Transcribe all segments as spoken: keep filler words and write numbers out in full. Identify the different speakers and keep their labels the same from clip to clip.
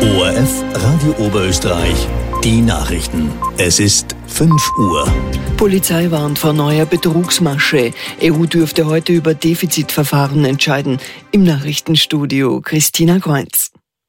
Speaker 1: O R F Radio Oberösterreich, die Nachrichten. Es ist fünf Uhr.
Speaker 2: Polizei warnt vor neuer Betrugsmasche. E U dürfte heute über Defizitverfahren entscheiden. Im Nachrichtenstudio Christina Kreuz.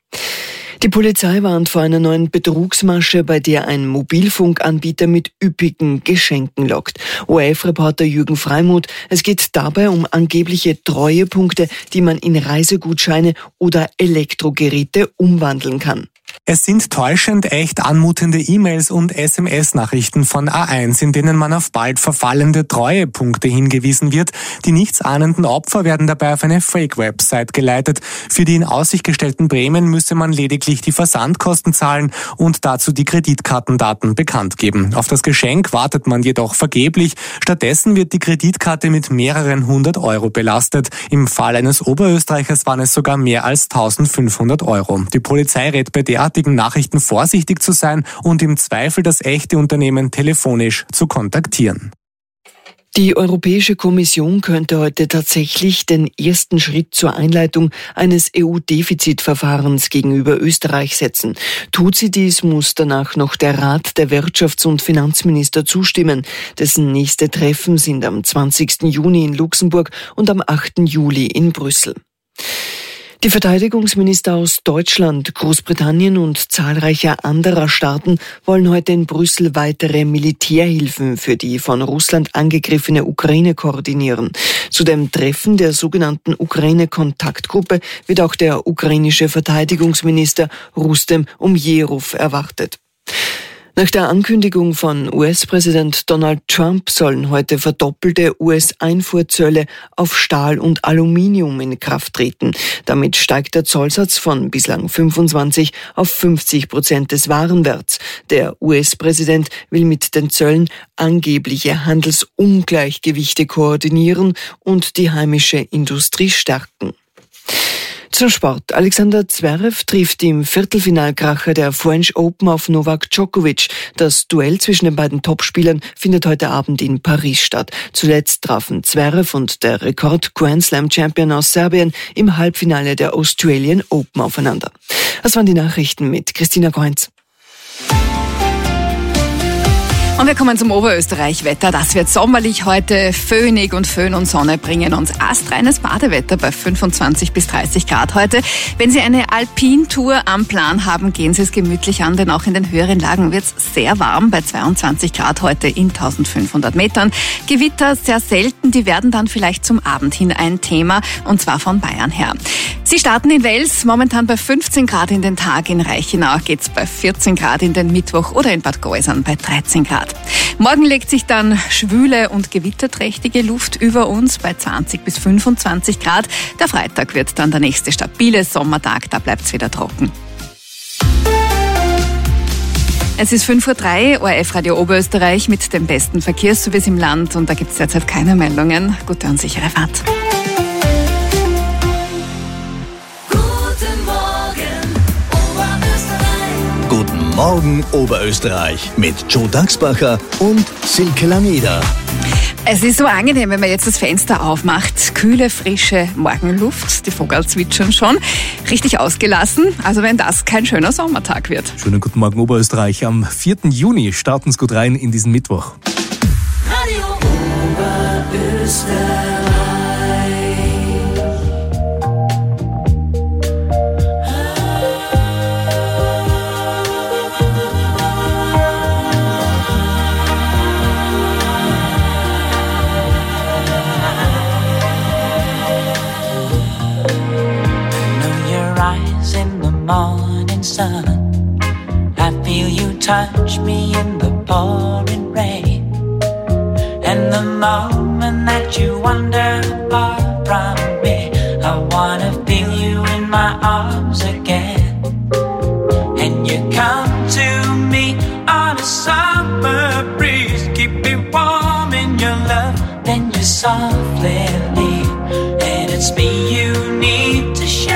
Speaker 2: Die Polizei warnt vor einer neuen Betrugsmasche, bei der ein Mobilfunkanbieter mit üppigen Geschenken lockt. O R F-Reporter Jürgen Freimuth, es geht dabei um angebliche Treuepunkte, die man in Reisegutscheine oder Elektrogeräte umwandeln kann.
Speaker 3: Es sind täuschend echt anmutende E-Mails und S M S-Nachrichten von A eins, in denen man auf bald verfallende Treuepunkte hingewiesen wird. Die nichtsahnenden Opfer werden dabei auf eine Fake-Website geleitet. Für die in Aussicht gestellten Prämien müsse man lediglich die Versandkosten zahlen und dazu die Kreditkartendaten bekannt geben. Auf das Geschenk wartet man jedoch vergeblich. Stattdessen wird die Kreditkarte mit mehreren hundert Euro belastet. Im Fall eines Oberösterreichers waren es sogar mehr als eintausendfünfhundert Euro. Die Polizei rät bei derartigen Nachrichten vorsichtig zu sein und im Zweifel das echte Unternehmen telefonisch zu kontaktieren.
Speaker 2: Die Europäische Kommission könnte heute tatsächlich den ersten Schritt zur Einleitung eines E U-Defizitverfahrens gegenüber Österreich setzen. Tut sie dies, muss danach noch der Rat der Wirtschafts- und Finanzminister zustimmen. Dessen nächste Treffen sind am zwanzigsten Juni in Luxemburg und am achten Juli in Brüssel. Die Verteidigungsminister aus Deutschland, Großbritannien und zahlreicher anderer Staaten wollen heute in Brüssel weitere Militärhilfen für die von Russland angegriffene Ukraine koordinieren. Zu dem Treffen der sogenannten Ukraine-Kontaktgruppe wird auch der ukrainische Verteidigungsminister Rustem Umjerov erwartet. Nach der Ankündigung von U S-Präsident Donald Trump sollen heute verdoppelte U S-Einfuhrzölle auf Stahl und Aluminium in Kraft treten. Damit steigt der Zollsatz von bislang fünfundzwanzig auf fünfzig Prozent des Warenwerts. Der U S-Präsident will mit den Zöllen angebliche Handelsungleichgewichte koordinieren und die heimische Industrie stärken. Zum Sport. Alexander Zverev trifft im Viertelfinalkracher der French Open auf Novak Djokovic. Das Duell zwischen den beiden Topspielern findet heute Abend in Paris statt. Zuletzt trafen Zverev und der Rekord-Grand Slam-Champion aus Serbien im Halbfinale der Australian Open aufeinander. Das waren die Nachrichten mit Christina Kreuz.
Speaker 4: Und wir kommen zum Oberösterreich-Wetter. Das wird sommerlich heute. Föhnig und Föhn und Sonne bringen uns astreines Badewetter bei fünfundzwanzig bis dreißig Grad heute. Wenn Sie eine Alpintour am Plan haben, gehen Sie es gemütlich an, denn auch in den höheren Lagen wird es sehr warm bei zweiundzwanzig Grad heute in eintausendfünfhundert Metern. Gewitter sehr selten, die werden dann vielleicht zum Abend hin ein Thema, und zwar von Bayern her. Sie starten in Wels, momentan bei fünfzehn Grad in den Tag. In Reichenau geht's bei vierzehn Grad in den Mittwoch oder in Bad Gäusern bei dreizehn Grad. Morgen legt sich dann schwüle und gewitterträchtige Luft über uns bei zwanzig bis fünfundzwanzig Grad. Der Freitag wird dann der nächste stabile Sommertag, da bleibt's wieder trocken. Es ist fünf Uhr drei, O R F Radio Oberösterreich mit dem besten Verkehrsservice im Land, und da gibt's derzeit keine Meldungen. Gute und sichere Fahrt.
Speaker 1: Guten Morgen Oberösterreich mit Joe Dachsbacher und Silke Lameda.
Speaker 4: Es ist so angenehm, wenn man jetzt das Fenster aufmacht. Kühle, frische Morgenluft, die Vögel zwitschern schon. Richtig ausgelassen, also wenn das kein schöner Sommertag wird.
Speaker 5: Schönen guten Morgen Oberösterreich. Am vierten Juni starten Sie gut rein in diesen Mittwoch.
Speaker 6: Radio Oberösterreich.
Speaker 7: Morning sun, I feel you touch me in the pouring rain, and the moment that you wander far from me, I wanna feel you in my arms again. And you come to me on a summer breeze, keep me warm in your love, then you softly leave, and it's me you need to show.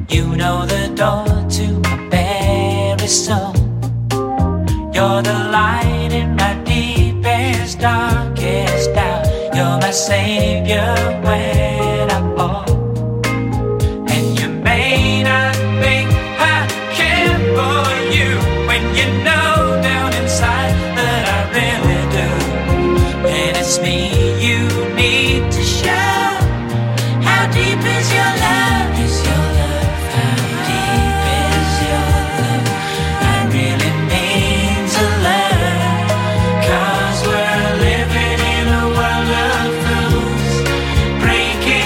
Speaker 7: You know the door to my very soul. You're the light in my deepest, darkest doubt. You're my savior when I fall. And you may not think I care for you when you know down inside that I really do. And it's me you need to show. How deep is your love? Is your love? How deep is your love? I really need to learn. 'Cause we're living in a world of fools, breaking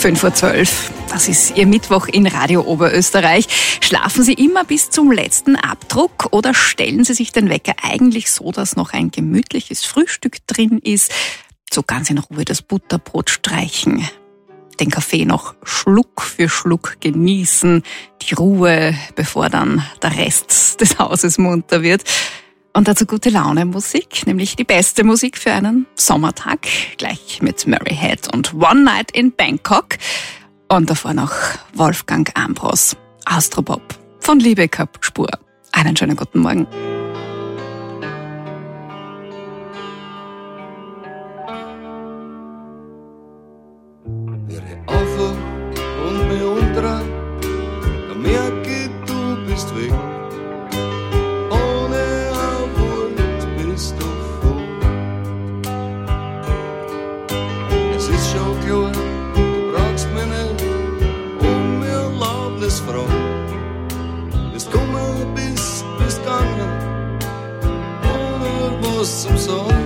Speaker 4: fünf Uhr zwölf. Das ist Ihr Mittwoch in Radio Oberösterreich. Schlafen Sie immer bis zum letzten Abdruck oder stellen Sie sich den Wecker eigentlich so, dass noch ein gemütliches Frühstück drin ist? So ganz in Ruhe das Butterbrot streichen, den Kaffee noch Schluck für Schluck genießen, die Ruhe, bevor dann der Rest des Hauses munter wird. Und dazu gute Laune Musik, nämlich die beste Musik für einen Sommertag, gleich mit Murray Head und One Night in Bangkok. Und davor noch Wolfgang Ambros, Austropop von Liebecup Spur. Einen schönen guten Morgen.
Speaker 8: Ihre Aufwach und mich umdrehen, da merke ich, du bist weg. Ohne ein Wort bist du froh. Es ist schon klar, du brauchst mich nicht um Erlaubnis fragen. Bist gekommen, bist, bist gegangen, ohne was zum Sagen.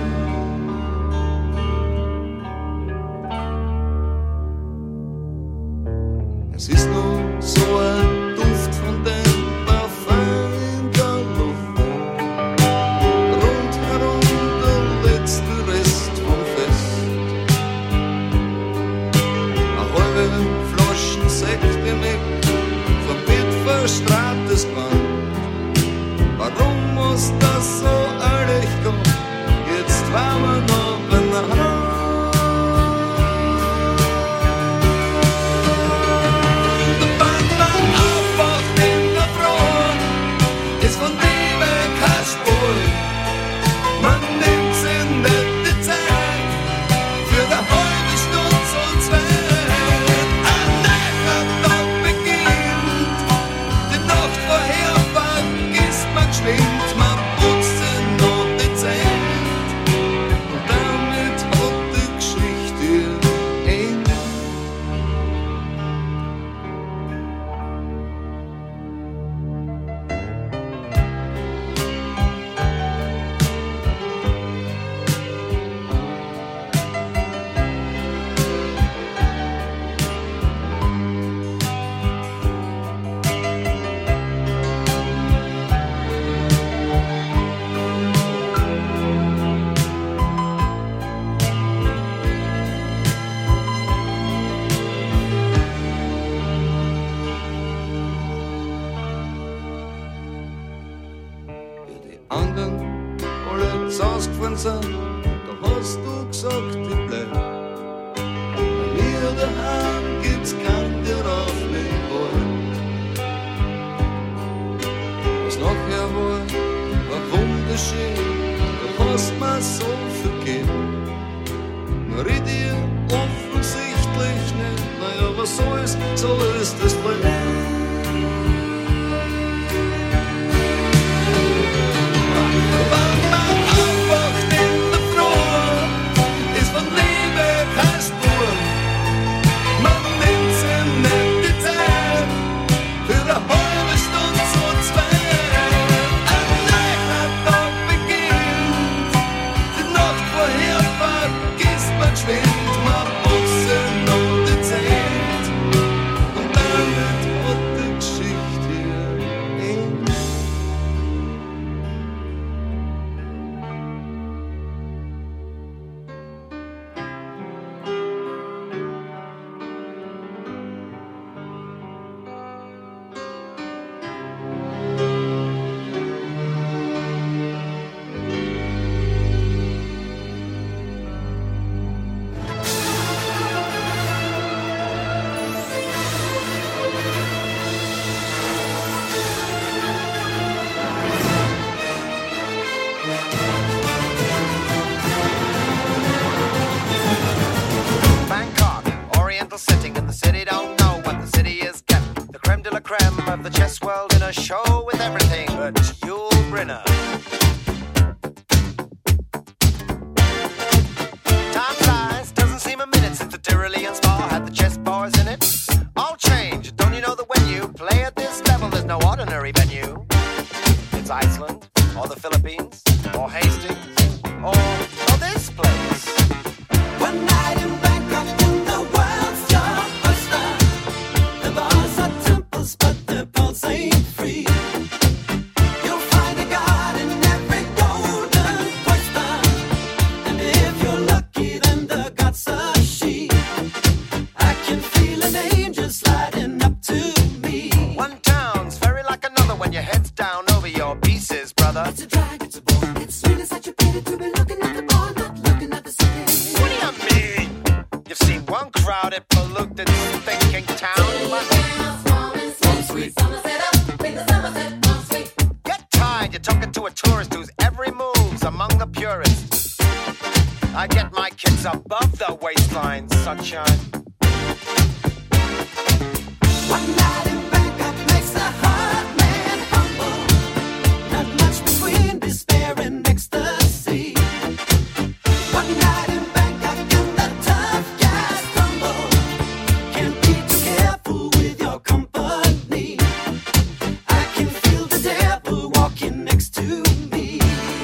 Speaker 8: Es ist nur so ein Duft von dem Parfum in der Luft. Rundherum der letzte Rest vom Fest. Eine halbe Flaschen Sekt im Eck, vom Bett verstrahtes Gewand. Warum muss das so eilig gehen? Jetzt waren wir noch beieinander. Anderen alle ausgefahren sind, da hast du gesagt, ich bleib. Bei mir daheim gibt's keinen, der auf mich hält. Was nachher war, war wunderschön, da hast mir so vergeben. Nur ich dir offensichtlich nicht, naja, was so ist, so ist das Leben.
Speaker 9: Setting in the city, don't know what the city is kept. The creme de la creme of the chess world in a show with everything but Yul Brynner. Time flies, doesn't seem a minute since the Tyrolean spa had the chess bars in it. All change, don't you know that when you play at this level, there's no ordinary venue? It's Iceland, or the Philippines, or Hastings, or, or this place. One night in Bangkok, in the world's your Get tired, you're talking to a tourist whose every move's among the purists. I get my kids above the waistline, sunshine. One night in Bangkok makes the heart man humble. Not much between despair and ecstasy. One night in Bangkok and the tough guys crumble. Can't be too careful with your company. I can feel the devil walking next to me.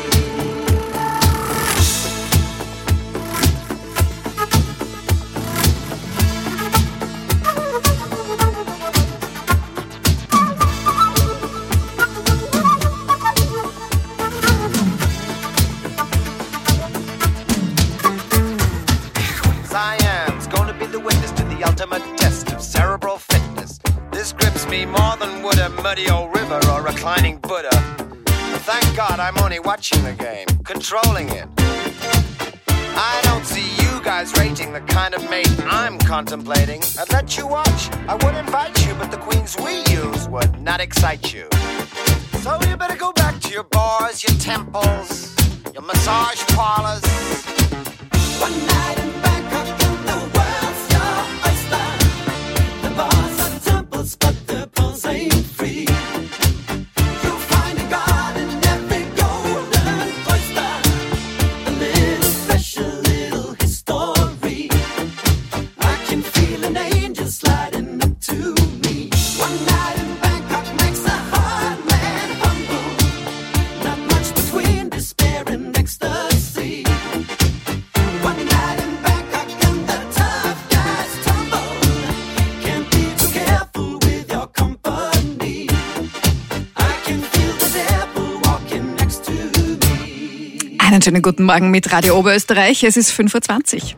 Speaker 9: Siam's gonna be the witness to the ultimate test of cerebral fitness. This grips me more than would a muddy old river or reclining Buddha. Thank God I'm only watching the game, controlling it. I don't see you guys rating the kind of mate I'm contemplating. I'd let you watch, I would invite you, but the queens we use would not excite you. So you better go back to your bars, your temples, your massage parlors. One night in Bangkok and the world's your oyster. The bars are temples, but the pulse ain't free. You'll find a god in every golden oyster. A little special, little history. I can feel an angel sliding up to me. One night in Bangkok makes a hard man humble. Not much between despair and ecstasy. One night in Bangkok and the tough guys tumble. Can't be too careful with your company. I can feel the devil walking next to me.
Speaker 4: Einen schönen guten Morgen mit Radio Oberösterreich. Es ist fünf Uhr zwanzig.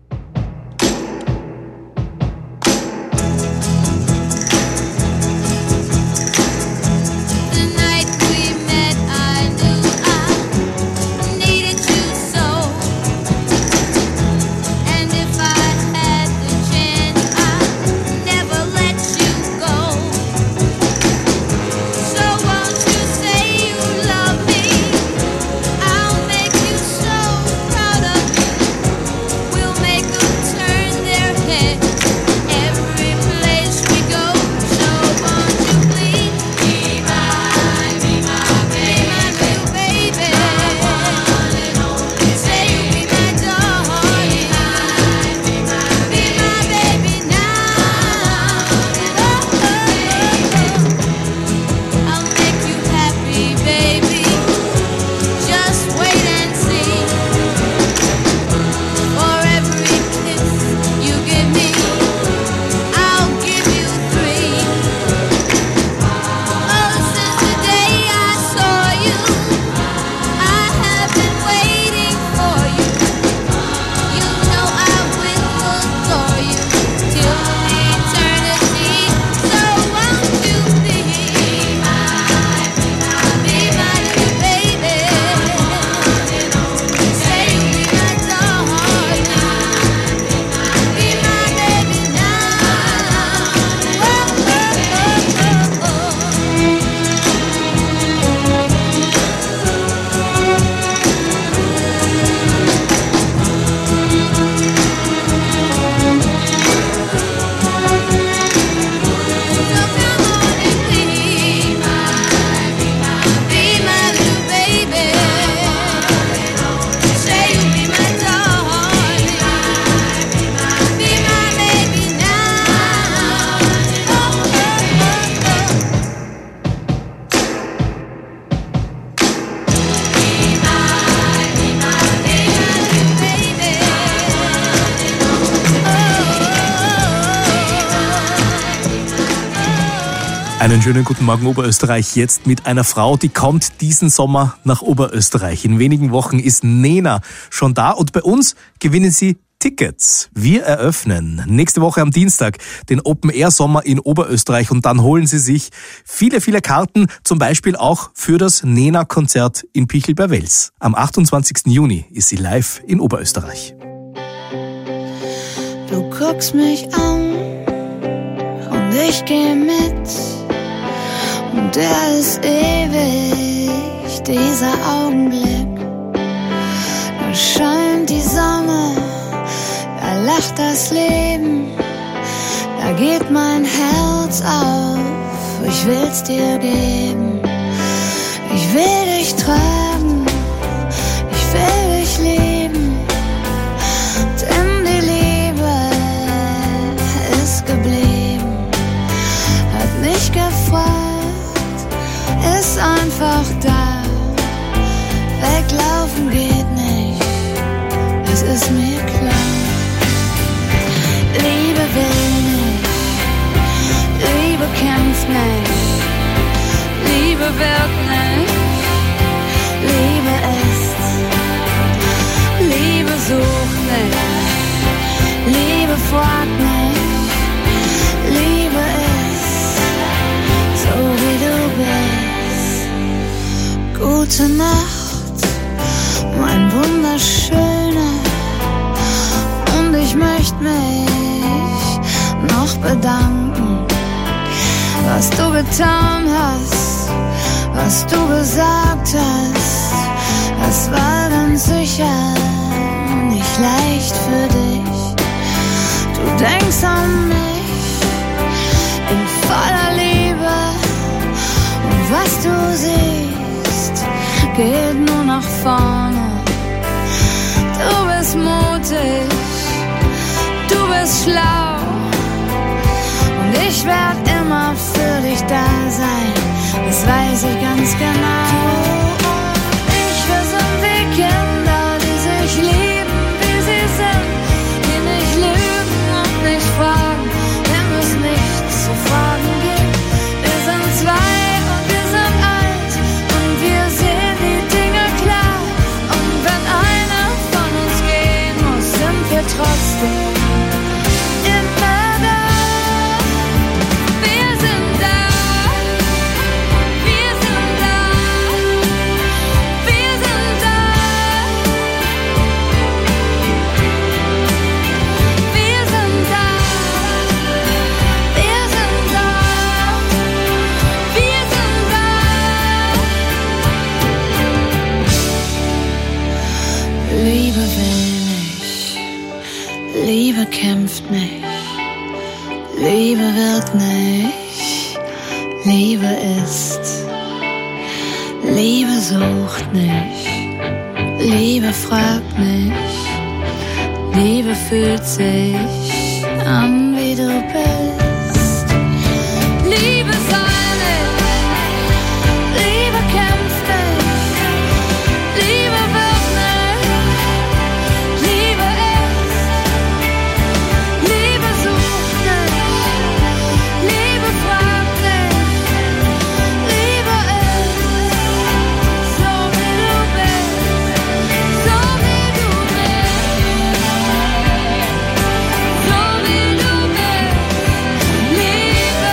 Speaker 10: The night we met, I knew I needed you so. And if I had the chance, I'd never let you go. So won't you say you love me? I'll make you so proud of me. We'll make them turn their head every place we go. So won't you please be mine, be my baby, baby. Say you'll be my darling, be my baby now. I'll make you happy, baby. Just wait and see. For every kiss you give me, I'll give you three. Oh, since the day I saw you, I have been waiting for you. You know I will adore you till eternity. So won't you be mine, be my little baby? Say you'll be my darling, be my baby now. Oh, oh, oh, So come on and be mine, be my little baby. Say you'll be my darling, be my baby now. Oh, oh, oh, oh. Be mine, be my, be my little baby.
Speaker 5: Einen schönen guten Morgen Oberösterreich, jetzt mit einer Frau, die kommt diesen Sommer nach Oberösterreich. In wenigen Wochen ist Nena schon da und bei uns gewinnen Sie Tickets. Wir eröffnen nächste Woche am Dienstag den Open-Air-Sommer in Oberösterreich und dann holen Sie sich viele, viele Karten, zum Beispiel auch für das Nena-Konzert in Pichel bei Wels. Am achtundzwanzigsten Juni ist sie live in Oberösterreich.
Speaker 10: Du guckst mich an und ich geh mit und der ist ewig, dieser Augenblick. Da scheint die Sonne, da lacht das Leben, da geht mein Herz auf, ich will's dir geben. Ich will dich tragen, ich will dich lieben, denn die Liebe ist geblieben, hat nicht gefragt, ist einfach da, weglaufen geht nicht, das ist mir klar. Liebe will nicht, Liebe kämpft nicht, Liebe wird nicht, Liebe ist, Liebe sucht nicht, Liebe fragt nicht, Liebe ist, so wie du bist. Gute Nacht, mein Wunderschöner, und ich möchte mich noch bedanken, was du getan hast, was du gesagt hast, das war ganz sicher nicht leicht für dich. Du denkst an mich in voller Liebe, und was du siehst, geht nur nach vorne. Du bist mutig, du bist schlau, und ich werd immer für dich da sein, das weiß ich ganz genau. Ich, wir sind wie Kinder, die sich lieben, wie sie sind, die nicht lügen und nicht fragen, wenn es nichts zu fragen gibt. Wir sind zwei und wir sind eins, und wir sehen die Dinge klar, und wenn einer von uns gehen muss, sind wir trotzdem immer da. Wir sind da, wir sind da, wir sind da, wir sind da, wir sind da, wir sind da. Liebe will nicht, Liebe kämpft nicht, Liebe wird nicht, Liebe ist, Liebe sucht nicht, Liebe fragt nicht, Liebe fühlt sich an, wie du bist. Liebe soll nicht, Liebe kämpft nicht, Liebe wird nicht, Liebe ist, Liebe sucht nicht, Liebe fragt nicht, Liebe ist, so wie du bist, so wie du bist, so wie du bist. Liebe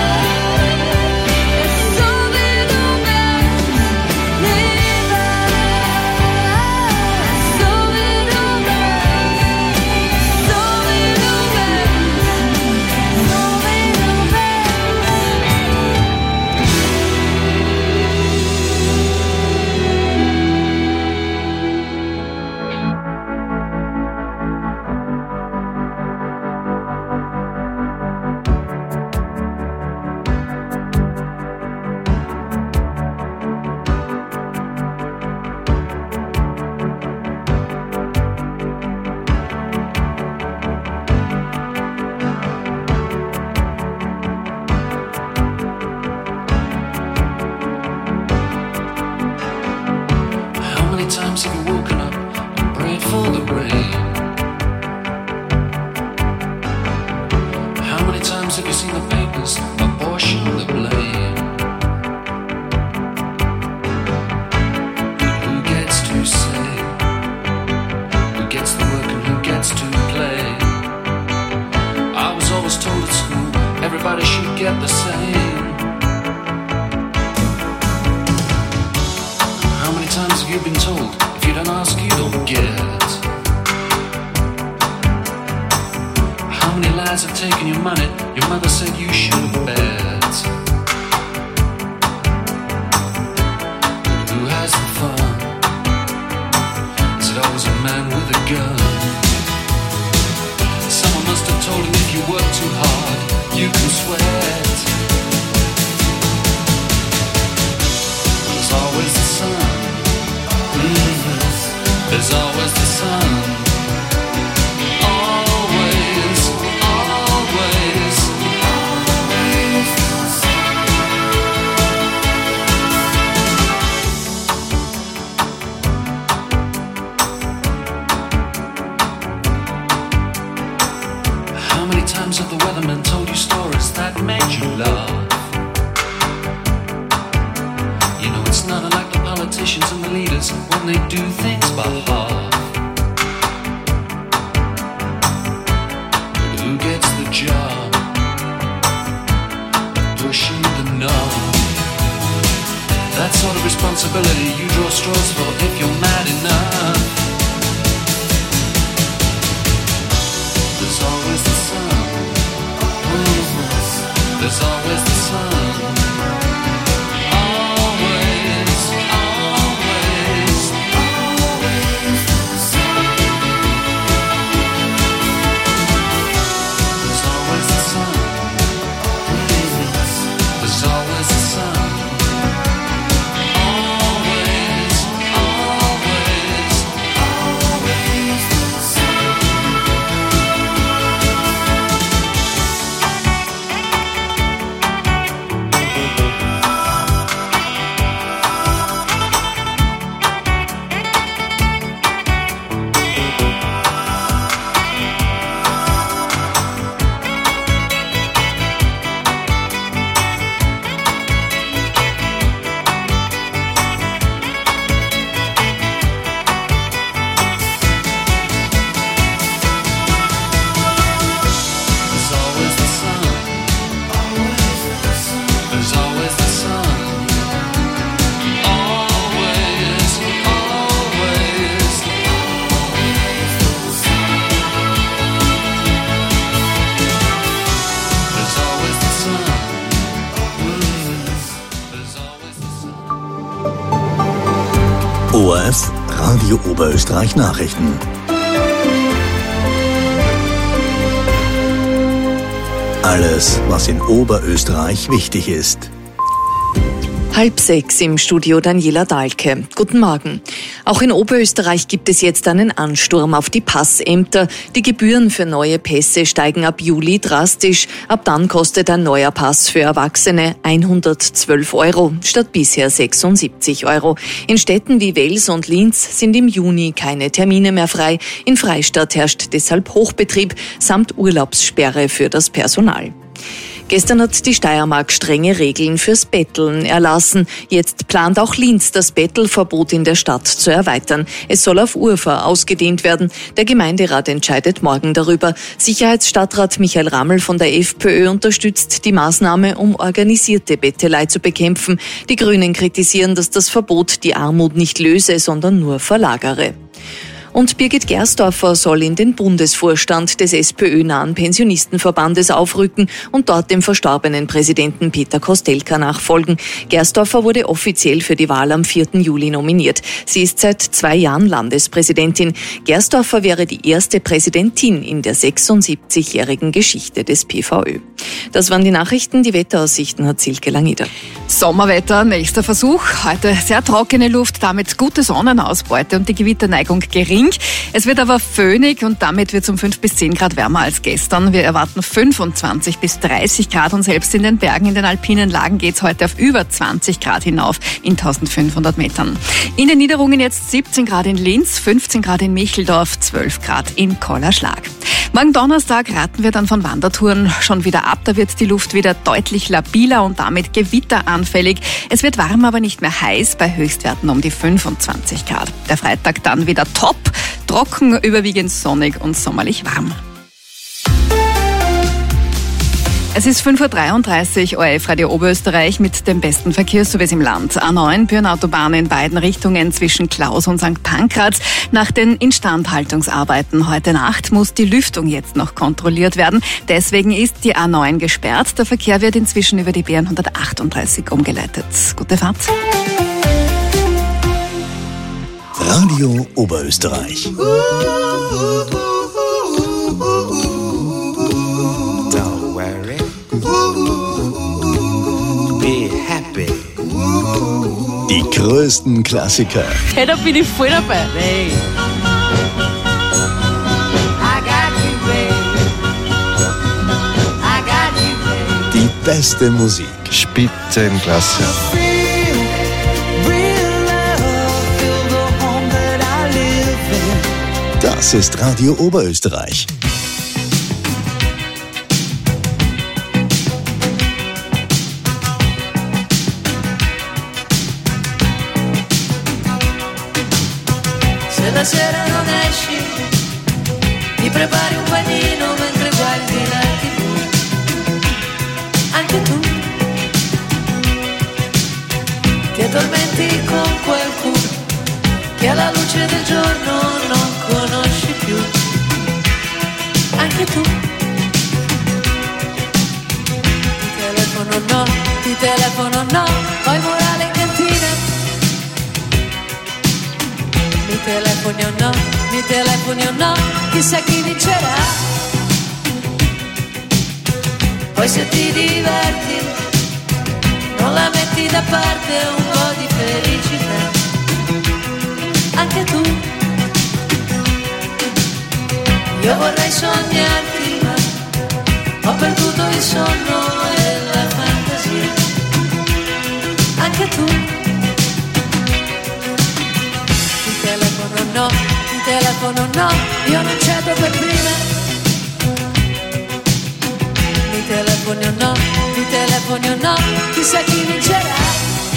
Speaker 10: ist so wie du bist, Liebe ist so wie du bist, so wie du bist, so wie du
Speaker 11: How many times have you woken up and prayed for the rain? How many times have you seen the papers apportion the blame? Who gets to say? Who gets the work and who gets to play? I was always told at school everybody should get the same. How many times have you been told if you don't ask you don't get? How many lies have taken your money? Your mother said you should bet. politicians and the leaders when they do things by half. But who gets the job? Pushing the knob. That sort of responsibility you draw straws for if you're mad enough. There's always the sun. There's always the sun. Always, always, always the sun. There's always the sun. There's always the sun. Always, always, always the sun.
Speaker 1: O R F Radio Oberösterreich Nachrichten. Alles, was in Oberösterreich wichtig ist.
Speaker 2: Halb sechs im Studio Daniela Dahlke. Guten Morgen. Auch in Oberösterreich gibt es jetzt einen Ansturm auf die Passämter. Die Gebühren für neue Pässe steigen ab Juli drastisch. Ab dann kostet ein neuer Pass für Erwachsene hundertzwölf Euro statt bisher sechsundsiebzig Euro. In Städten wie Wels und Linz sind im Juni keine Termine mehr frei. In Freistadt herrscht deshalb Hochbetrieb samt Urlaubssperre für das Personal. Gestern hat die Steiermark strenge Regeln fürs Betteln erlassen. Jetzt plant auch Linz, das Bettelverbot in der Stadt zu erweitern. Es soll auf Urfa ausgedehnt werden. Der Gemeinderat entscheidet morgen darüber. Sicherheitsstadtrat Michael Rammel von der FPÖ unterstützt die Maßnahme, um organisierte Bettelei zu bekämpfen. Die Grünen kritisieren, dass das Verbot die Armut nicht löse, sondern nur verlagere. Und Birgit Gersdorfer soll in den Bundesvorstand des SPÖ-nahen Pensionistenverbandes aufrücken und dort dem verstorbenen Präsidenten Peter Kostelka nachfolgen. Gersdorfer wurde offiziell für die Wahl am vierten Juli nominiert. Sie ist seit zwei Jahren Landespräsidentin. Gersdorfer wäre die erste Präsidentin in der sechsundsiebzigjährigen Geschichte des P V Ö. Das waren die Nachrichten. Die Wetteraussichten hat Silke Langieder.
Speaker 4: Sommerwetter, nächster Versuch. Heute sehr trockene Luft, damit gute Sonnenausbeute und die Gewitterneigung gering. Es wird aber föhnig und damit wird es um fünf bis zehn Grad wärmer als gestern. Wir erwarten fünfundzwanzig bis dreißig Grad und selbst in den Bergen, in den alpinen Lagen geht es heute auf über zwanzig Grad hinauf in eintausendfünfhundert Metern. In den Niederungen jetzt siebzehn Grad in Linz, fünfzehn Grad in Micheldorf, zwölf Grad in Kollerschlag. Morgen Donnerstag raten wir dann von Wandertouren schon wieder ab. Da wird die Luft wieder deutlich labiler und damit gewitteranfällig. Es wird warm, aber nicht mehr heiß, bei Höchstwerten um die fünfundzwanzig Grad. Der Freitag dann wieder top, trocken, überwiegend sonnig und sommerlich warm. Es ist fünf Uhr dreiunddreißig, O R F Radio Oberösterreich mit dem besten Verkehrsservice im Land. A neun, Bürnautobahn in beiden Richtungen zwischen Klaus und Sankt Pankraz. Nach den Instandhaltungsarbeiten heute Nacht muss die Lüftung jetzt noch kontrolliert werden. Deswegen ist die A neun gesperrt. Der Verkehr wird inzwischen über die B hundertachtunddreißig umgeleitet. Gute Fahrt.
Speaker 1: Radio Oberösterreich.
Speaker 12: Don't worry. Be happy.
Speaker 1: Die größten Klassiker.
Speaker 13: Hey, da bin ich voll dabei.
Speaker 12: Hey.
Speaker 1: Die beste Musik.
Speaker 12: Spitzenklasse.
Speaker 1: Das ist Radio Oberösterreich.
Speaker 13: stasera non esci, ti prepari un panino mentre guardi la tivù. Anche tu ti addormenti con qualcuno che alla luce del giorno non conosci più. Anche tu ti telefono no, ti telefono no, poi morale in cantina. Mi telefoni o no, mi telefoni o no, chissà chi vincerà. Poi se ti diverti, non la metti da parte un po' di felicità. Anche tu, io vorrei sognarti, ma ho perduto il sonno e la fantasia. Anche tu, ti telefono no, ti telefono no, io non cedo per prima. Mi telefoni o no, mi telefoni o no, chissà chi vincerà.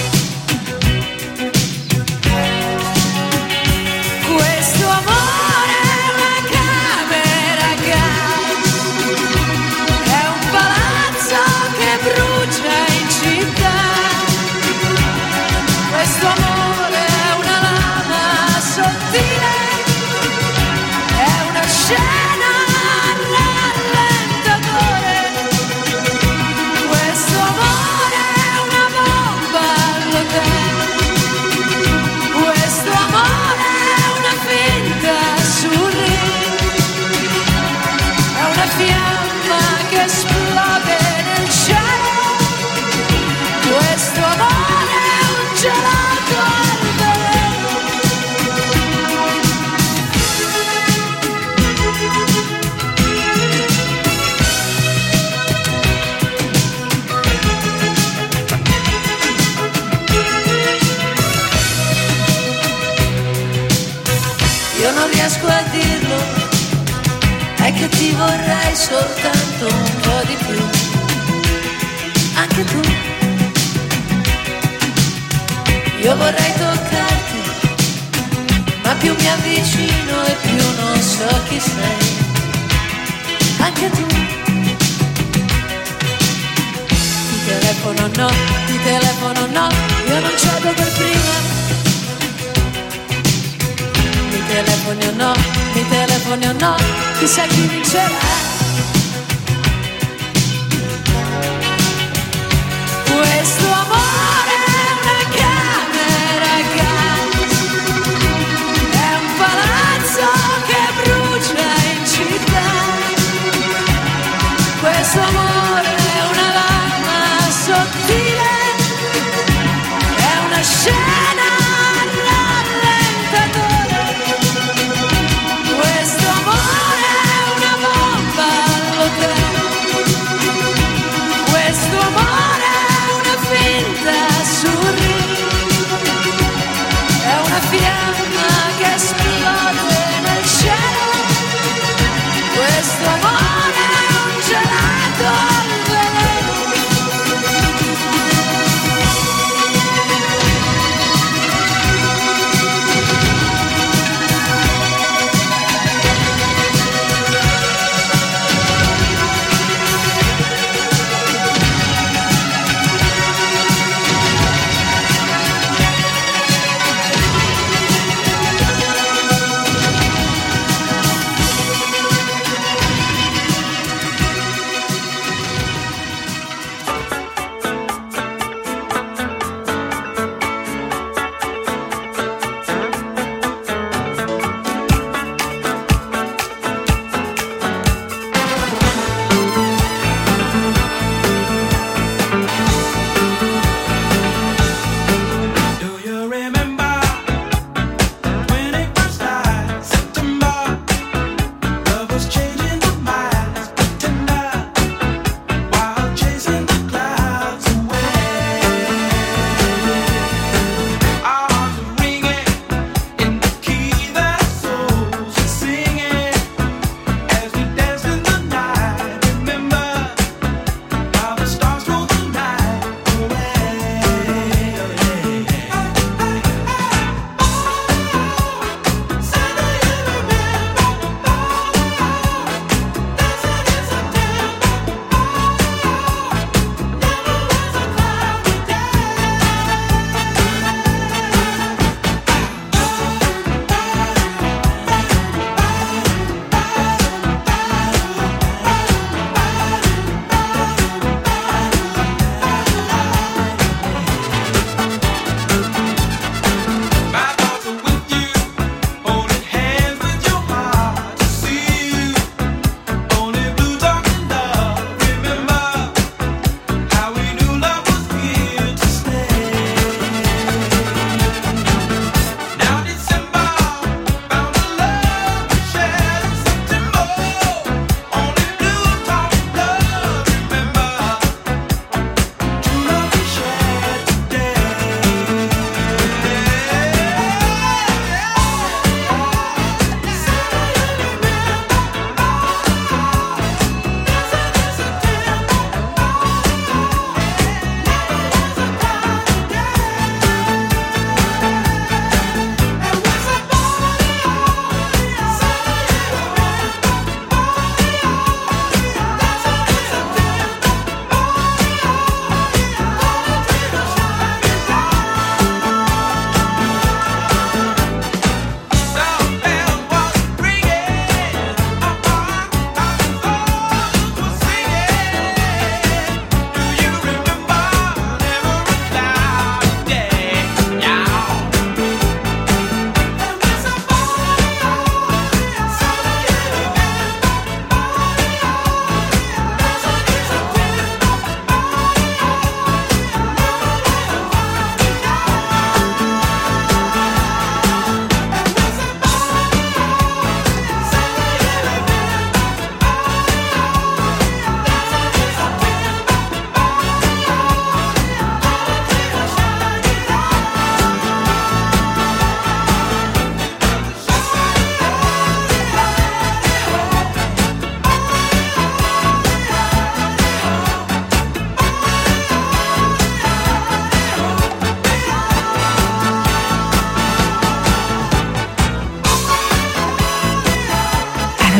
Speaker 13: Questo amore è una camera a gas, è un palazzo che brucia in città. Questo amore è una lama sottile, è una scena a rallentatore. Questo amore è una bomba all'hotel. Questo amore è una fiamma che esplode nel cielo. Questo amore è un gelato al veleno. Io non riesco a dirlo, è che ti vorrei soltanto un po' di più. Anche tu, io vorrei toccarti, ma più mi avvicino e più non so chi sei. Anche tu, ti telefono no, ti telefono no, io non cedo per prima. Mi telefoni o no, mi telefoni o no, chissà chi vincerà. Questo amore è una camera a gas, è un palazzo che brucia in città. Questo amore è una lama sottile, è una scena a rallentatore. Questo amore è una bomba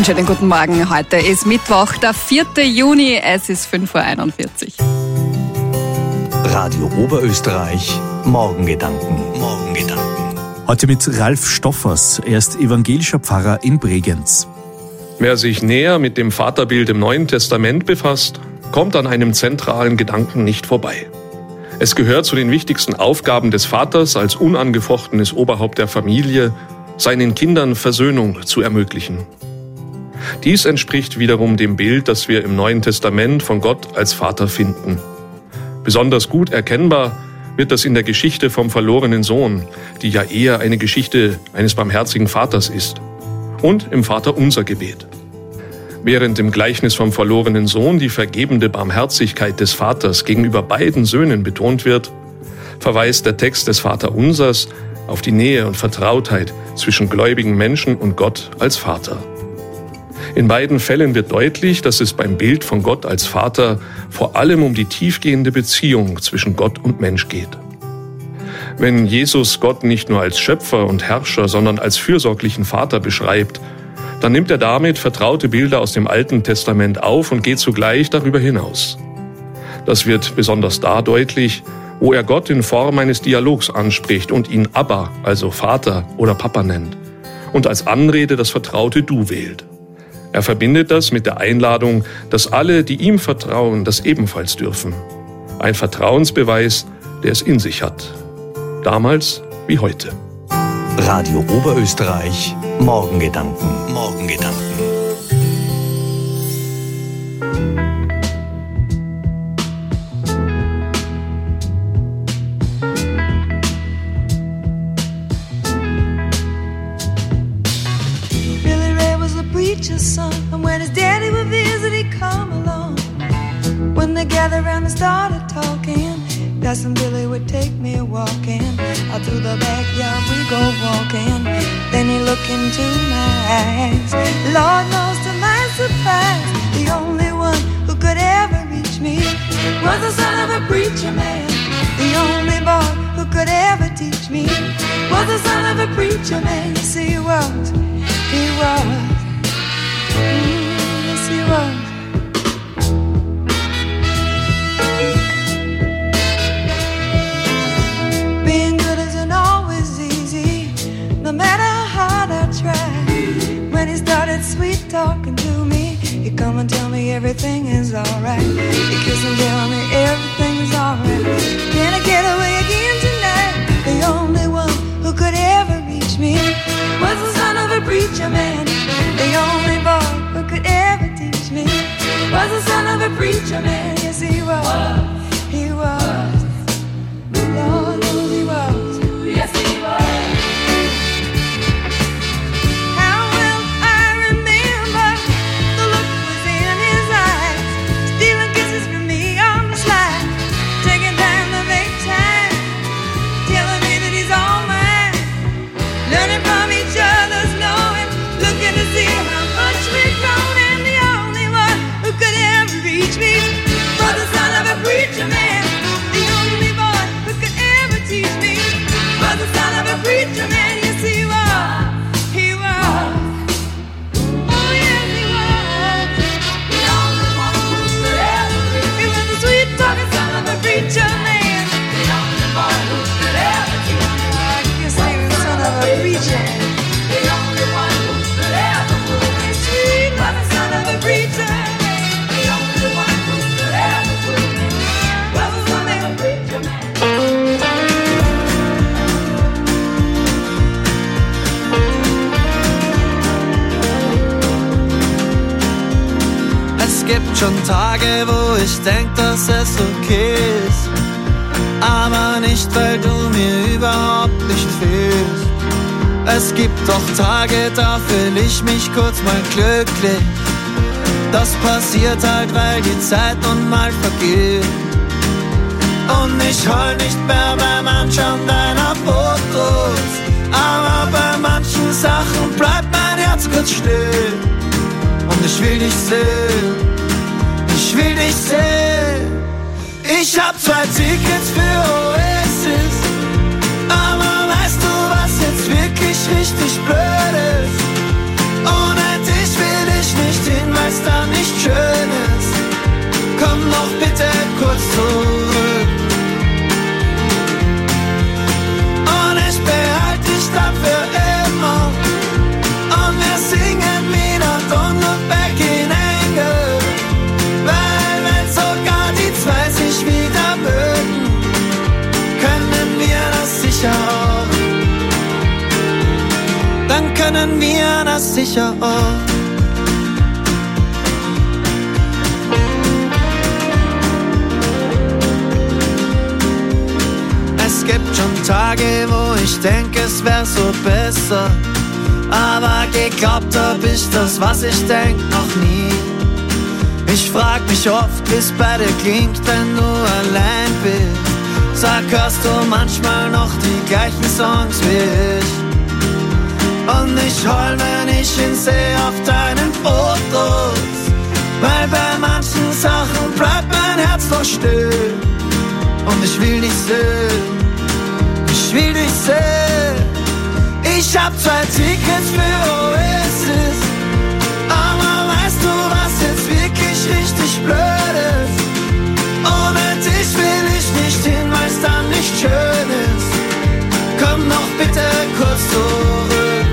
Speaker 4: Einen schönen guten Morgen. Heute ist Mittwoch, der vierte Juni. Es ist fünf Uhr einundvierzig.
Speaker 1: Radio Oberösterreich, Morgengedanken. Morgengedanken.
Speaker 5: Heute mit Ralf Stoffers. Er ist evangelischer Pfarrer in Bregenz.
Speaker 14: Wer sich näher mit dem Vaterbild im Neuen Testament befasst, kommt an einem zentralen Gedanken nicht vorbei. Es gehört zu den wichtigsten Aufgaben des Vaters als unangefochtenes Oberhaupt der Familie, seinen Kindern Versöhnung zu ermöglichen. Dies entspricht wiederum dem Bild, das wir im Neuen Testament von Gott als Vater finden. Besonders gut erkennbar wird das in der Geschichte vom verlorenen Sohn, die ja eher eine Geschichte eines barmherzigen Vaters ist, und im Vaterunser-Gebet. Während im Gleichnis vom verlorenen Sohn die vergebende Barmherzigkeit des Vaters gegenüber beiden Söhnen betont wird, verweist der Text des Vaterunsers auf die Nähe und Vertrautheit zwischen gläubigen Menschen und Gott als Vater. In beiden Fällen wird deutlich, dass es beim Bild von Gott als Vater vor allem um die tiefgehende Beziehung zwischen Gott und Mensch geht. Wenn Jesus Gott nicht nur als Schöpfer und Herrscher, sondern als fürsorglichen Vater beschreibt, dann nimmt er damit vertraute Bilder aus dem Alten Testament auf und geht zugleich darüber hinaus. Das wird besonders da deutlich, wo er Gott in Form eines Dialogs anspricht und ihn Abba, also Vater oder Papa nennt, und als Anrede das vertraute Du wählt. Er verbindet das mit der Einladung, dass alle, die ihm vertrauen, das ebenfalls dürfen. Ein Vertrauensbeweis, der es in sich hat. Damals wie heute.
Speaker 1: Radio Oberösterreich, Morgengedanken. Morgengedanken.
Speaker 13: Son, and when his daddy would visit, he'd come along. When they gathered around and started talking, Cousin Billy would take me walking. Out through the backyard we go walking. Then he looked into my eyes. Lord knows to my surprise, the only one who could ever reach me was the son of a preacher man. The only boy who could ever teach me was the son of a preacher man. Yes, he was, he was. Yes, he was. Being good isn't always easy, no matter how hard I try. When he started sweet talking to me, he'd come and tell me everything is alright. He'd kiss and tell me everything is alright. Can I get away again tonight? The only one who could ever reach me was the son of a preacher man. The only boy who could ever teach me was the son of a preacher man. Yes, he was. He was. Lord knows he was. Yes, he was. How will I remember the look was in his eyes, stealing kisses from me on the slide, taking time to make time, telling me that he's all mine, learning from each other's knowing, looking to see how much we've grown, and the only one who could ever reach me was the son of a preacher man. The only boy who could ever teach me was the son of a preacher man. Yes, he was. He was. Oh, yes, he was. The only one who could ever reach me. He was the sweet talking son of a preacher man. The only boy who could ever teach me. I guess he was the son of a preacher man. The only one who could ever fool me. Sweet was the son of a preacher man. The only one who could ever fool me was the son of a preacher man.
Speaker 15: Es gibt schon Tage, wo ich denk, dass es okay ist, aber nicht, weil du mir überhaupt nicht fehlst. Es gibt doch Tage, da fühl ich mich kurz mal glücklich. Das passiert halt, weil die Zeit nun mal vergeht. Und ich heul nicht mehr beim Anschauen deiner Fotos, aber bei manchen Sachen bleibt mein Herz kurz still. Und ich will dich sehen, ich will dich sehen. Ich hab zwei Tickets für Oasis, aber weißt du, was jetzt wirklich richtig blöd ist? Ohne dich will ich sicher auch. Dann können wir das sicher auch. Es gibt schon Tage, wo ich denke, es wär so besser. Aber geglaubt hab ich das, was ich denk, noch nie. Ich frag mich oft, wie's bei dir klingt, wenn du allein bist. Sag, hörst du manchmal noch die gleichen Songs wie ich? Und ich heul, wenn ich ihn seh auf deinen Fotos. Weil bei manchen Sachen bleibt mein Herz doch still. Und ich will dich sehen, ich will dich sehen. Ich hab zwei Tickets für Oasis. Aber weißt du, was jetzt wirklich richtig blöd ist? Ohne dich will ich nicht hin, weil's dann nicht schön ist. Komm noch bitte kurz zurück.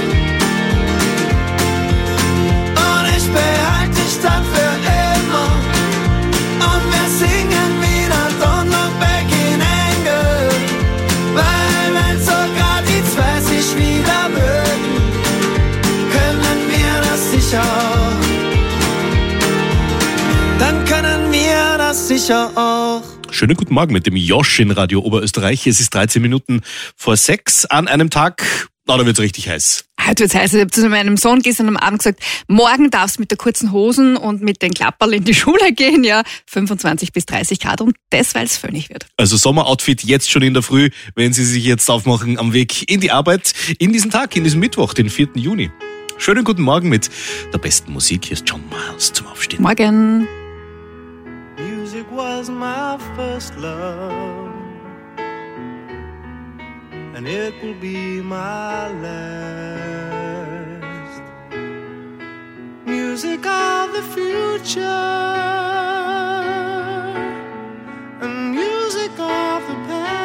Speaker 15: Und ich behalte dich dann für immer. Und wir singen wieder Don't Look Back in Anger. Weil wenn sogar die zwei sich wieder mögen, können wir das sicher auch. Dann können wir das sicher auch.
Speaker 5: Schönen guten Morgen mit dem Josh in Radio Oberösterreich. Es ist dreizehn Minuten vor sechs an einem Tag. Na, da wird's richtig heiß.
Speaker 4: Heute wird's heiß. Ich habe zu meinem Sohn gestern am Abend gesagt, morgen darfst du mit der kurzen Hosen und mit den Klapperl in die Schule gehen. Ja, fünfundzwanzig bis dreißig Grad und das, weil es föhnig wird.
Speaker 5: Also Sommeroutfit jetzt schon in der Früh, wenn Sie sich jetzt aufmachen am Weg in die Arbeit, in diesen Tag, in diesen Mittwoch, den vierten Juni. Schönen guten Morgen mit der besten Musik. Hier ist John Miles zum Aufstehen.
Speaker 4: Morgen.
Speaker 15: Music was my first love, and it will be my last. Music of the future, and music of the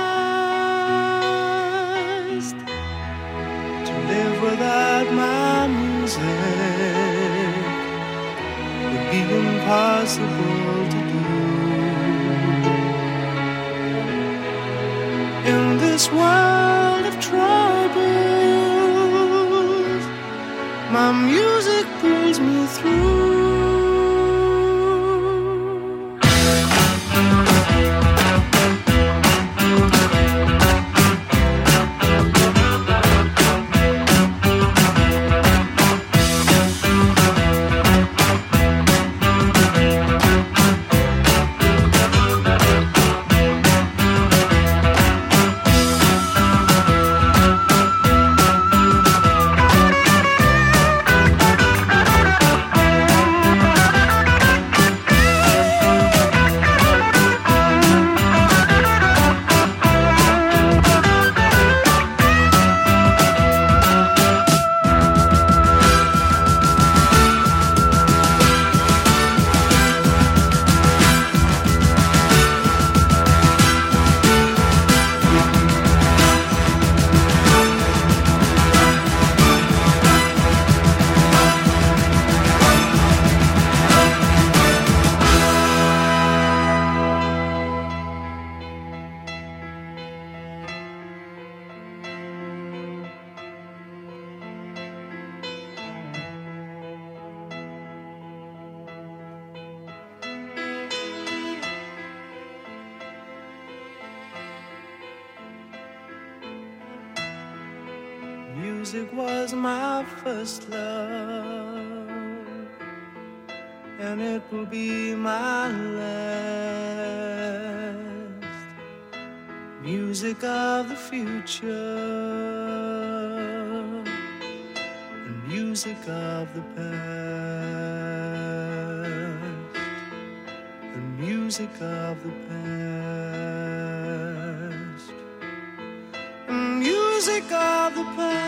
Speaker 15: past. To live without my music would be impossible to do. In this world of troubles, my music pulls me through. Music was my first love, and it will be my last. Music of the future, and music of the past, and music of the past, and music of the past.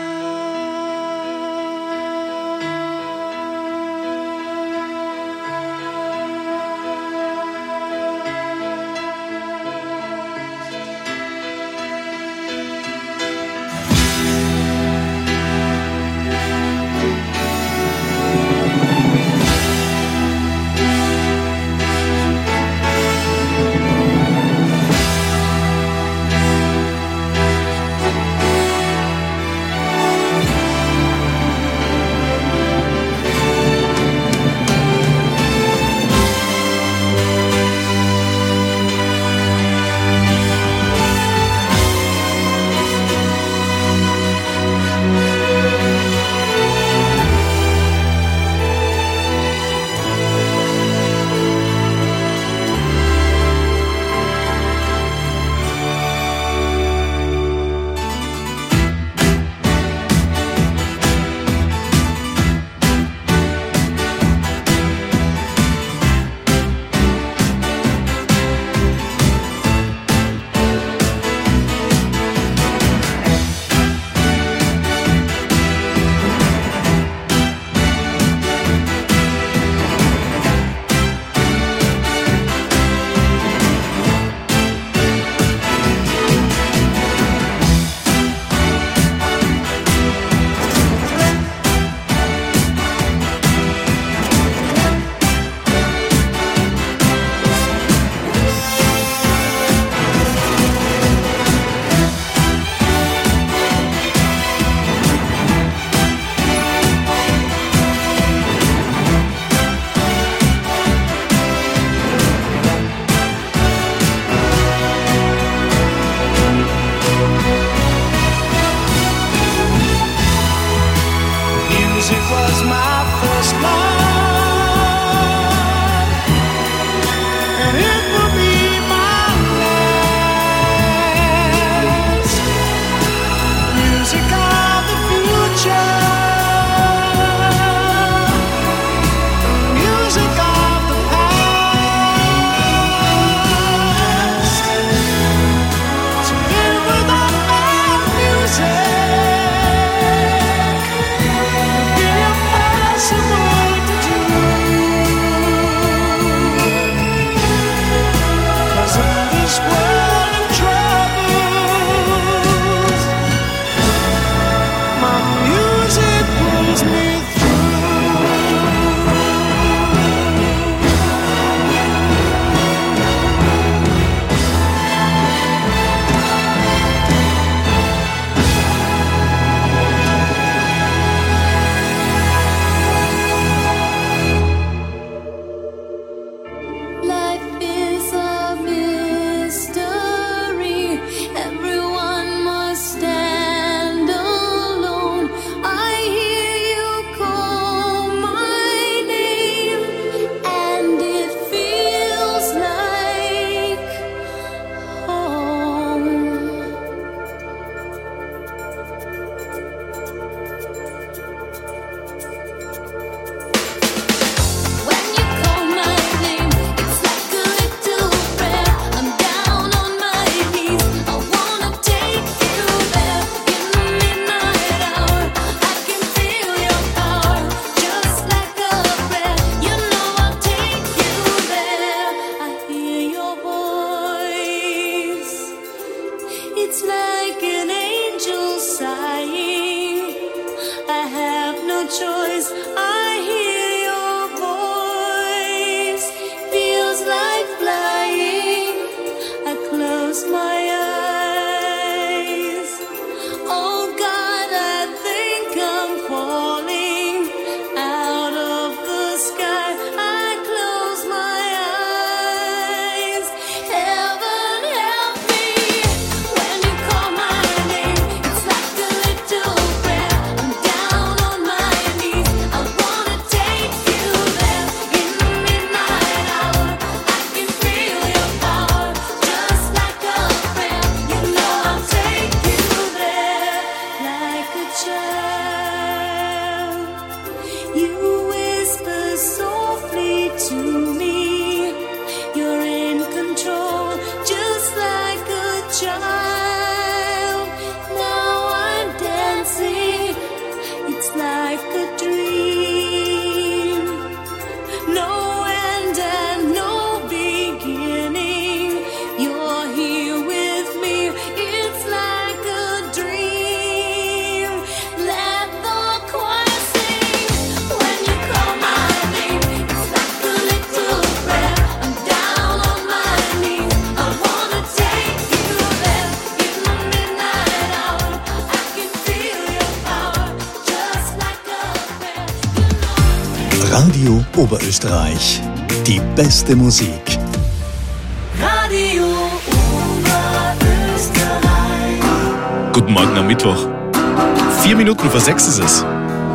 Speaker 10: It's like an angel sighing. I have no choice. I hear your voice. Feels like flying. I close my eyes. Oh God, I think I'm falling out of the sky. I close my eyes. Heaven help me when you call my name. It's like a little prayer. I'm down on my knees. I wanna take you there in the midnight hour. I can feel your power, just like a prayer. You know I'll take you there like a child. You whisper softly to me. You're in control, just like a child. Now I'm dancing. It's like a dream. No end and no beginning. You're here with me. It's like a dream. Let the choir sing when you call my name. It's like a little prayer. I'm down on my knees. I wanna take you there in the midnight hour. I can feel your power, just like a prayer.
Speaker 1: Radio Oberösterreich. Die beste Musik.
Speaker 10: Radio Oberösterreich.
Speaker 5: Guten Morgen am Mittwoch. Vier Minuten vor sechs ist es.
Speaker 16: I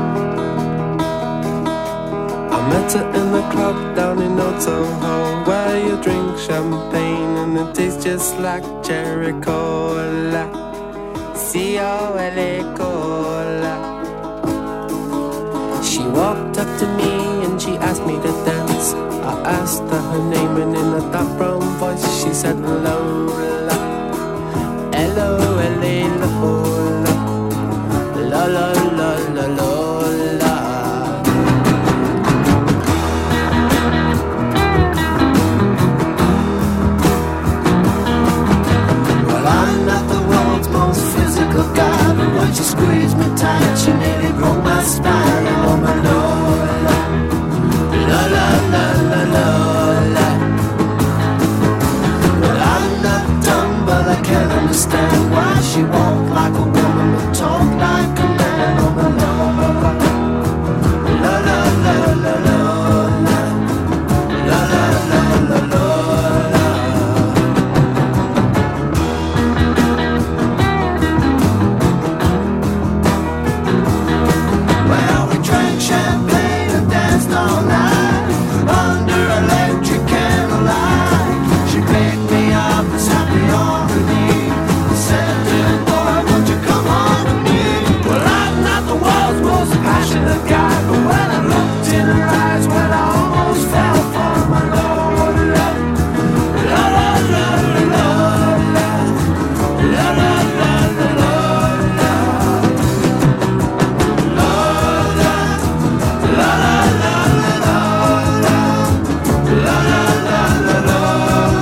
Speaker 16: met her in the club down in Old Soho, where you drink champagne and it tastes just like cherry cola. C O L A cola. She walked up to me and she asked me to dance. I asked her her name and in a dark brown voice she said Lola. L O L A Lola. La la la la Lola. Well, I'm not the world's most physical guy, but when she squeezed me tight, she nearly broke my spine. And oh my Lola, la la la la Lola. Well, I'm not dumb, but I can't understand why she walked like a woman but talked like a man. Oh my Lola, la la la la Lola, la la la la Lola. Well, we drank champagne and danced all night under electric candlelight. She picked me up and sat me on her knee. Said, "Dear boy, won't you come on to me?" Well, I'm not the world's most passionate guy, but when I looked in her eyes, well, I almost fell for my Lola. La la la la la la. La la la la la la. Lola. La la la la la la. La la la la la la.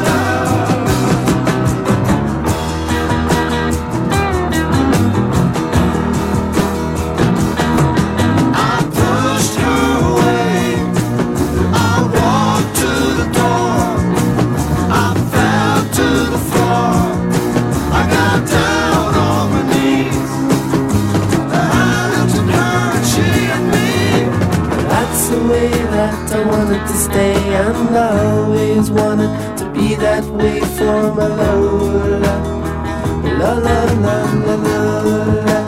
Speaker 16: I pushed her away. I walked to the door. I fell to the floor. I got down on my knees. I looked at her and she at me. That's the way that I wanted to stay, and I always wanted to be that way for my Lola. La la la la la la.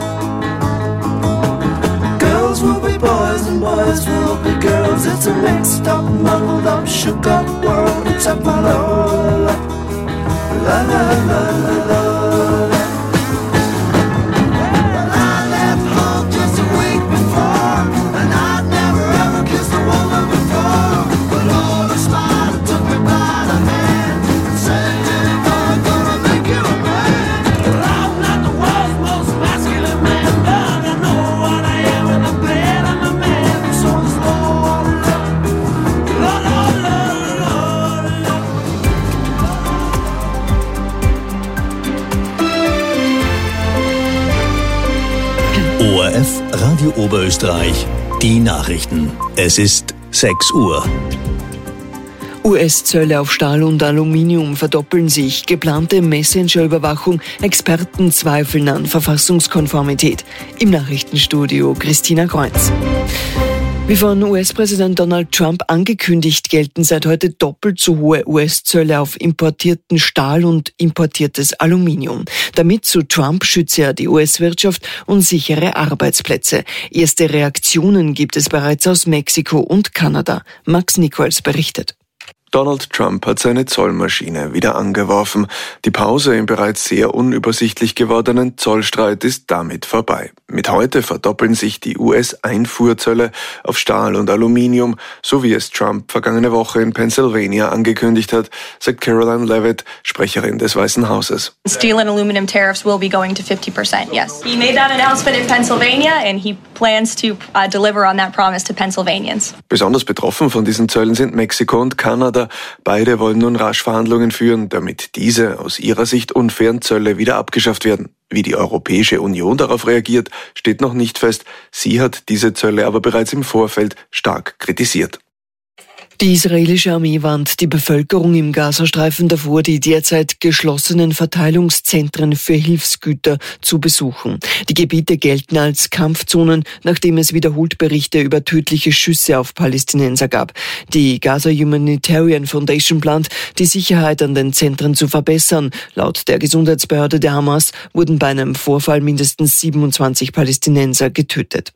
Speaker 16: Girls will be boys and boys will be girls. It's a mixed up, muddled up, shook up world. Except my Lola. La la la la la la. I left home just a week before, and I'd never ever kissed a woman before. But Lola smiled and took me by the hand and said, "Dear boy, I'm gonna make you a man." Well, I'm not the world's most masculine man, but I know what I am and I'm glad I'm a man. So it's Lola, la la la
Speaker 1: F Radio Oberösterreich, die Nachrichten. Es ist sechs Uhr.
Speaker 2: U S-Zölle auf Stahl und Aluminium verdoppeln sich. Geplante Messenger-Überwachung. Experten zweifeln an Verfassungskonformität. Im Nachrichtenstudio Christina Kreuz. Wie von U S-Präsident Donald Trump angekündigt, gelten seit heute doppelt so hohe U S-Zölle auf importierten Stahl und importiertes Aluminium. Damit, so Trump, schütze er die U S-Wirtschaft und sichere Arbeitsplätze. Erste Reaktionen gibt es bereits aus Mexiko und Kanada. Max Nichols berichtet.
Speaker 17: Donald Trump hat seine Zollmaschine wieder angeworfen. Die Pause im bereits sehr unübersichtlich gewordenen Zollstreit ist damit vorbei. Mit heute verdoppeln sich die U S-Einfuhrzölle auf Stahl und Aluminium, so wie es Trump vergangene Woche in Pennsylvania angekündigt hat, sagt Caroline Leavitt, Sprecherin des Weißen Hauses.
Speaker 18: Steel and aluminum tariffs will be going to fifty percent, yes. He made that announcement in Pennsylvania and he plans to uh, deliver on that promise to Pennsylvanians.
Speaker 17: Besonders betroffen von diesen Zöllen sind Mexiko und Kanada. Beide wollen nun rasch Verhandlungen führen, damit diese aus ihrer Sicht unfairen Zölle wieder abgeschafft werden. Wie die Europäische Union darauf reagiert, steht noch nicht fest. Sie hat diese Zölle aber bereits im Vorfeld stark kritisiert.
Speaker 2: Die israelische Armee warnt die Bevölkerung im Gazastreifen davor, die derzeit geschlossenen Verteilungszentren für Hilfsgüter zu besuchen. Die Gebiete gelten als Kampfzonen, nachdem es wiederholt Berichte über tödliche Schüsse auf Palästinenser gab. Die Gaza Humanitarian Foundation plant, die Sicherheit an den Zentren zu verbessern. Laut der Gesundheitsbehörde der Hamas wurden bei einem Vorfall mindestens siebenundzwanzig Palästinenser getötet.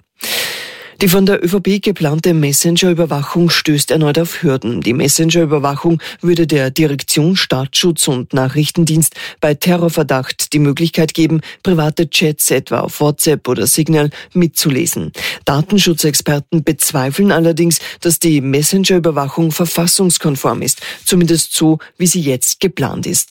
Speaker 2: Die von der ÖVP geplante Messenger-Überwachung stößt erneut auf Hürden. Die Messenger-Überwachung würde der Direktion Staatsschutz und Nachrichtendienst bei Terrorverdacht die Möglichkeit geben, private Chats etwa auf WhatsApp oder Signal mitzulesen. Datenschutzexperten bezweifeln allerdings, dass die Messenger-Überwachung verfassungskonform ist, zumindest so, wie sie jetzt geplant ist.